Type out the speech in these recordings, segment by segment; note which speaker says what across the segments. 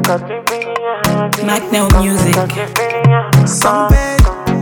Speaker 1: Magnell Music.
Speaker 2: Some bed,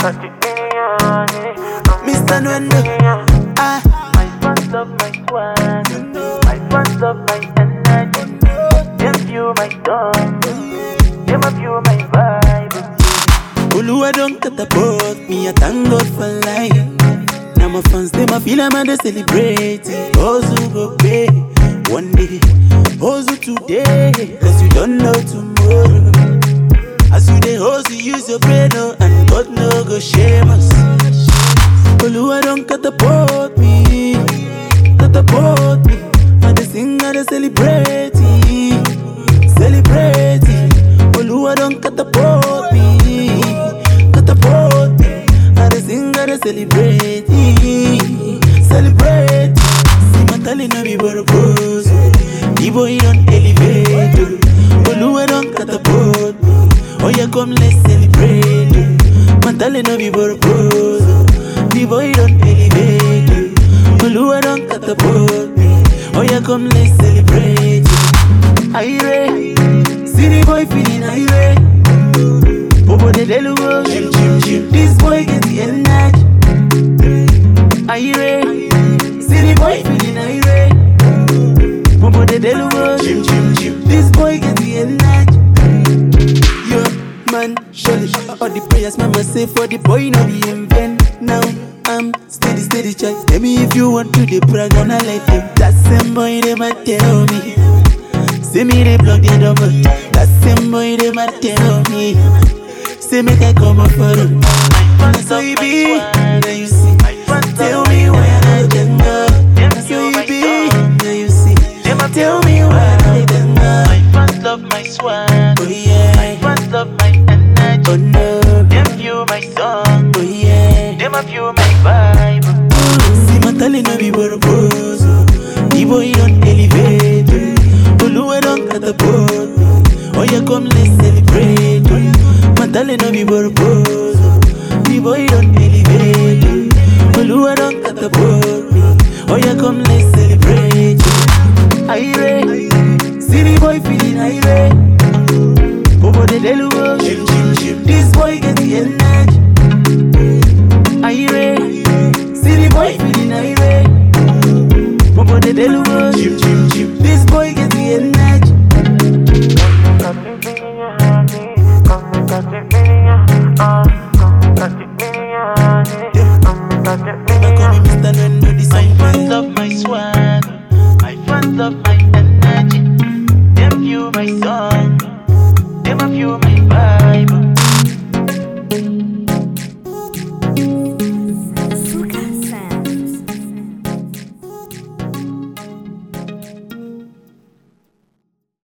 Speaker 2: Mr. Nwendo.
Speaker 3: My fans love my swag, my fans love my energy. Them view my song, them view my vibe.
Speaker 2: Oluwa don't catapult me, I thank God for life. Now my fans, them a feel I'm a celebrate. Hustle go pay one day, hustle today, cause you don't know tomorrow. As you dey hustle, use your brain, oh, and God no go shame us. Oluwa don't catapult me, catapult me. I dey sing, I dey celebrate, celebrate. Oluwa don't catapult me, catapult me. I dey sing, I dey celebrate, celebrate. See my talent no be purpose. The boy don't elevate. Oluwa don't catapult me. Oh yeah, come let's celebrate. My talent no be purpose. The boy don't elevate. Oluwa don't catapult me. Oh yeah, come let's celebrate. Aire, see the boy feeling aire. Bobo de deluwo, this boy get the energy. Aire, see the boy feeling aire. Bobo de deluwo, this boy get the energy. Yo, man, surely all the prayers mama say for the boy no be in vain. Now I'm steady, child. Tell me if you want to the brag and I let them. That same boy they might tell me. Say me they block the double. That same boy they might tell me. Say make I come up for them. That's how you be. Now you see. Tell me where I can go. That's how you be. Now you see. Tell me where I can go.
Speaker 3: My fans love my swag.
Speaker 2: Oh yeah.
Speaker 3: My fans love my energy.
Speaker 2: Oh no.
Speaker 3: Them view my song.
Speaker 2: Oh yeah.
Speaker 3: Them view my vibe.
Speaker 2: See my talent no be purpose. The boy don't elevate. Oluwa don't catapult me. Oh yeah, come let's celebrate. My talent no be purpose. The boy don't elevate. Oluwa don't catapult me. Oh yeah, come let's celebrate. Aire, see the boy feeling aire. Bobo de deluwo, this boy get the energy. Aire, see the boy feeling aire. Bobo de deluwo, this boy get the energy. I call me Mr. Nwendo, the
Speaker 3: My
Speaker 2: song
Speaker 3: fans love my swag, my fans love my energy. Them view my song.